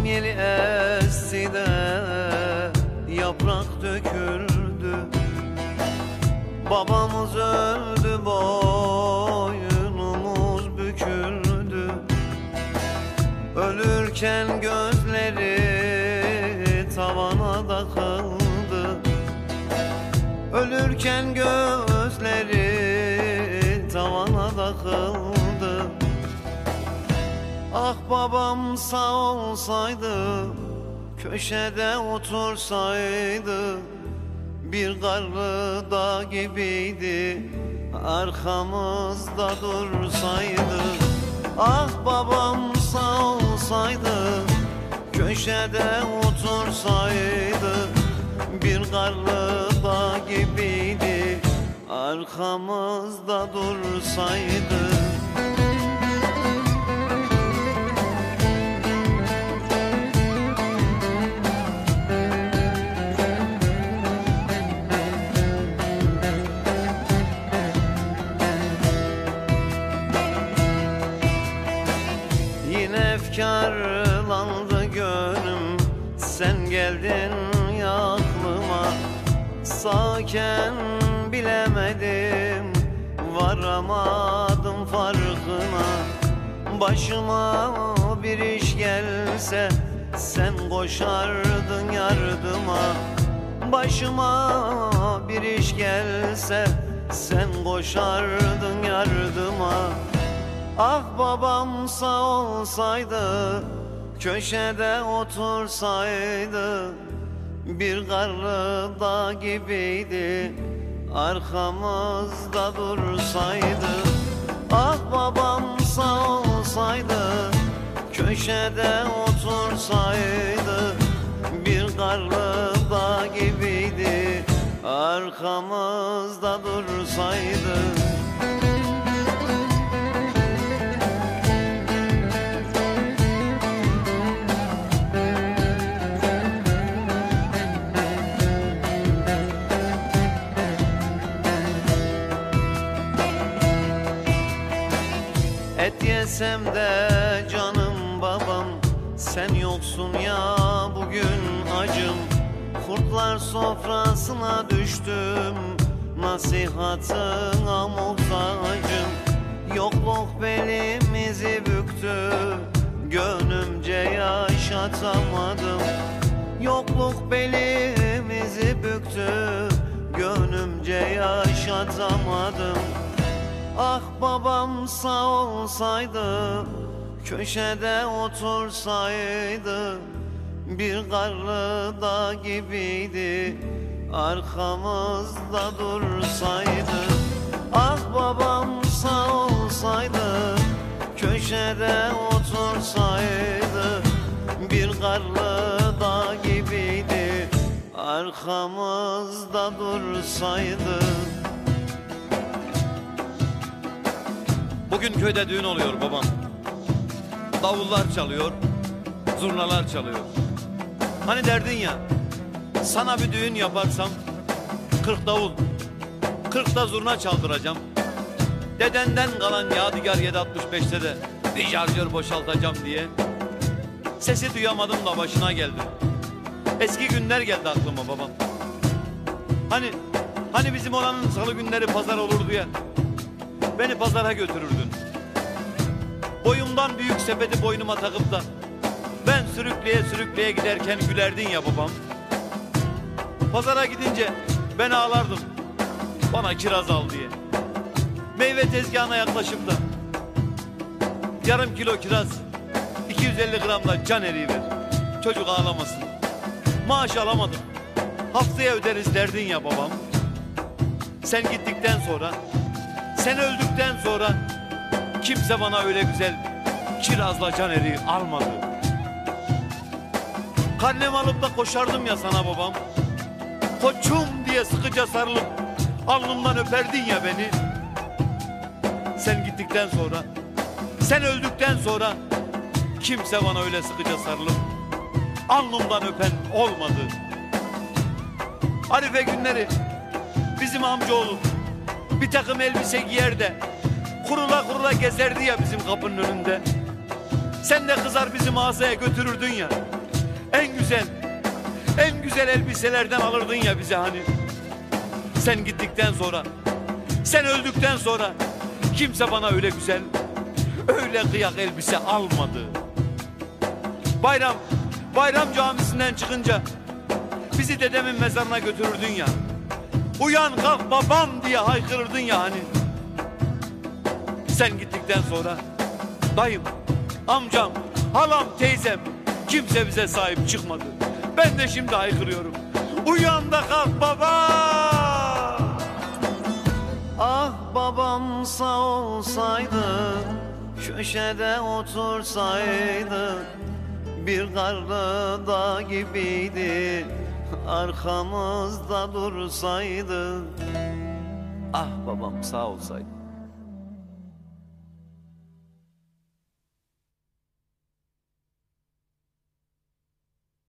Akşam yeli esti de yaprak döküldü. Babamız öldü, boynumuz büküldü. Ölürken gözleri tavana takıldı. Ölürken gözleri tavana takıldı. Ah babam sağ olsaydı, köşede otursaydı, bir karlı dağ gibiydi, arkamızda dursaydı. Ah babam sağ olsaydı, köşede otursaydı, bir karlı dağ gibiydi, arkamızda dursaydı. Yine efkarlandı gönlüm, sen geldin ya aklıma. Sağken bilemedim, varamadım farkına. Başıma bir iş gelse, sen koşardın yardıma. Başıma bir iş gelse, sen koşardın yardıma. Ah babam sağ olsaydı, köşede otursaydı, bir karlı dağ gibiydi, arkamızda dursaydı. Ah babam sağ olsaydı, köşede otursaydı, bir karlı dağ gibiydi, arkamızda dursaydı. Et yesem de canım babam, sen yoksun ya bugün acım. Kurtlar sofrasına düştüm, nasihatına muhtacım. Yokluk belimizi büktü, gönlümce yaşatamadım. Yokluk belimizi büktü, gönlümce yaşatamadım. Ah babam sağ olsaydı, köşede otursaydı, bir karlı dağ gibiydi, arkamızda dursaydı. Ah babam sağ olsaydı, köşede otursaydı, bir karlı dağ gibiydi, arkamızda dursaydı. Bugün köyde düğün oluyor babam. Davullar çalıyor, zurnalar çalıyor. Hani derdin ya, sana bir düğün yaparsam 40 davul, 40 da zurna çaldıracağım. Dedenden kalan yadigar 765'te de bir şarjör boşaltacağım diye. Sesi duyamadım da başına geldi. Eski günler geldi aklıma babam. Hani bizim oranın salı günleri pazar olurdu ya. Beni pazara götürürdün. Boyumdan büyük sepeti boynuma takıp da ben sürükleye sürükleye giderken gülerdin ya babam. Pazara gidince ben ağlardım, bana kiraz al diye. Meyve tezgahına yaklaşıp da yarım kilo kiraz, 250 gram da can eriği ver, çocuk ağlamasın. Maaş alamadım, haftaya öderiz derdin ya babam. Sen gittikten sonra, sen öldükten sonra kimse bana öyle güzel kirazla can eriği almadı. Karnem alıp da koşardım ya sana babam. Koçum diye sıkıca sarılıp alnımdan öperdin ya beni. Sen gittikten sonra, sen öldükten sonra kimse bana öyle sıkıca sarılıp alnımdan öpen olmadı. Arife günleri bizim amcaoğlu bir takım elbise giyer de kurula kurula gezerdi ya bizim kapının önünde. Sen de kızar bizim mağazaya götürürdün ya. en güzel elbiselerden alırdın ya bize hani. Sen gittikten sonra, sen öldükten sonra kimse bana öyle güzel, öyle kıyak elbise almadı. Bayram camisinden çıkınca bizi dedemin mezarına götürürdün ya. Uyan kalk babam diye haykırırdın ya hani. Sen gittikten sonra dayım, amcam, halam, teyzem kimse bize sahip çıkmadı. Ben de şimdi haykırıyorum. Uyan da kalk baba. Ah babam sağ olsaydı, köşede otursaydı, bir karlı dağ gibiydi, arkamızda dursaydı. Ah babam sağ olsaydı.